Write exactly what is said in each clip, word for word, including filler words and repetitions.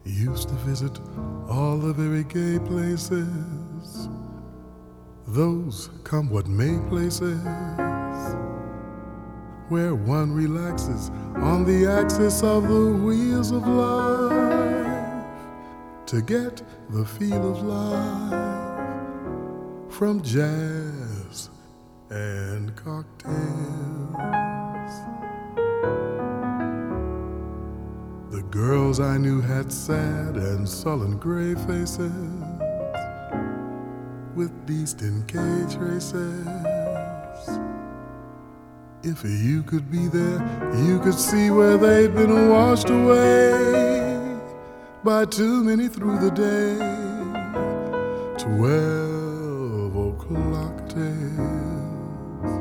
Used to visit all the very gay places, those come what may places, where one relaxes on the axis of the wheels of life to get the feel of life from jazz and cocktails. The girls I knew had sad and sullen gray faces with decent cage races. If you could be there, you could see where they'd been washed away by too many through the day. Twelve o'clock tales.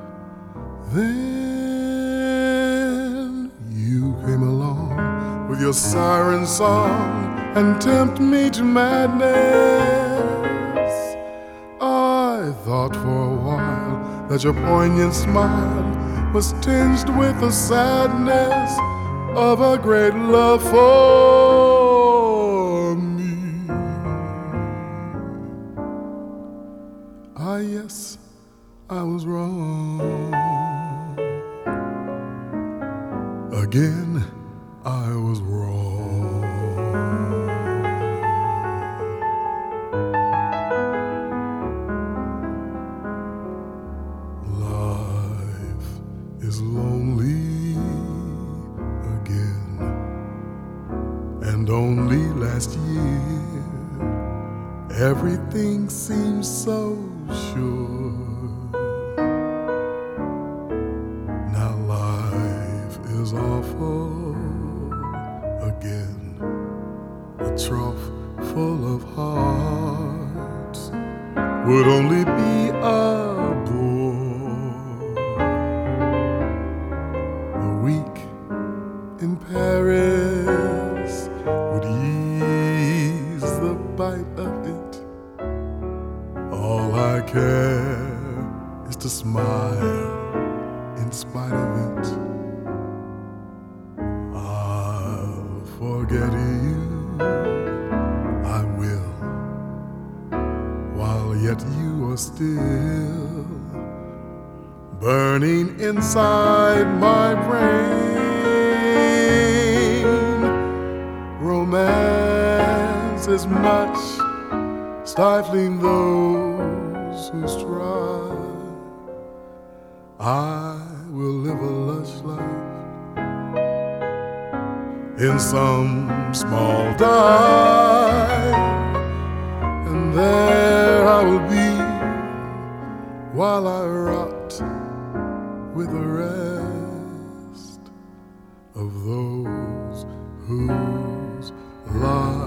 Then you came along with your siren song and tempt me to madness. I thought for a while that your poignant smile was tinged with the sadness of a great love for me. Ah, yes, I was wrong. Again, I was wrong. Life is lonely again, and only last year everything seemed so sure. Now life is awful again, a trough full of hearts would only be a bore. The week in Paris would ease the bite of it. All I care is to smile in spite of it. I'll forget you, I will, while yet you are still burning inside my brain. Romance is much, stifling those who strive. I will live a lush life in some small dive, and there I will be while I rot with the rest of those whose lives